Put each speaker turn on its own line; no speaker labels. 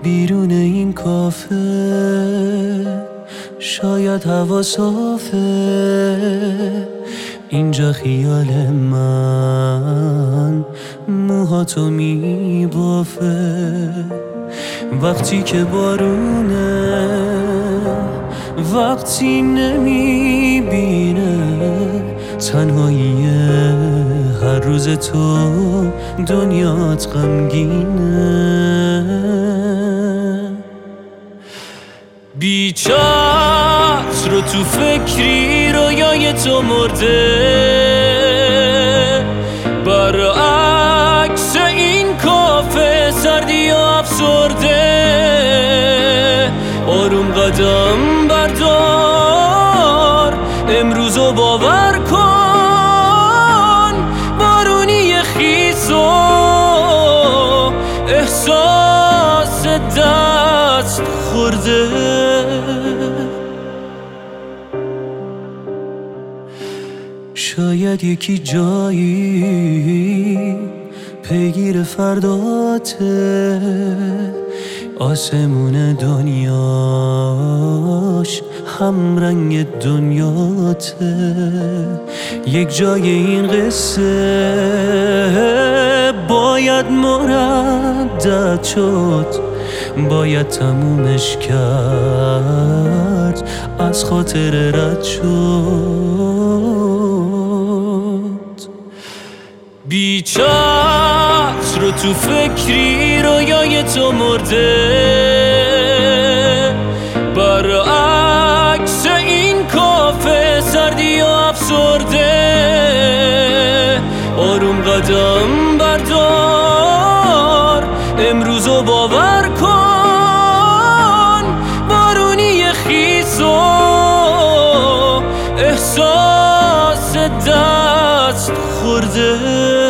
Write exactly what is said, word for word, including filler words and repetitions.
بیرون این کافه شاید هوا صافه، اینجا خیال من موهاتو میبافه. وقتی که بارونه، وقتی نمیبینه، تنهایی هر روز تو دنیات غمگینه. بیچت رو تو فکری رویای تو مرده، برعکس این کافه سردی و افسرده. آروم قدم بردار، امروزو باور کن، بارونی خیسو احساس دست خورده. شاید یکی جایی پیگیر فرداته، آسمون دنیاش هم رنگ دنیاته. یک جای این قصه باید مردد شد، باید تمومش کرد، از خاطر رد شد. بیچت رو تو فکری رویای تو مرده، برعکس این کافه سردی و افسرده. آروم قدم بردار، امروزو باور کن، بارونی خیسو احساس دست خورده.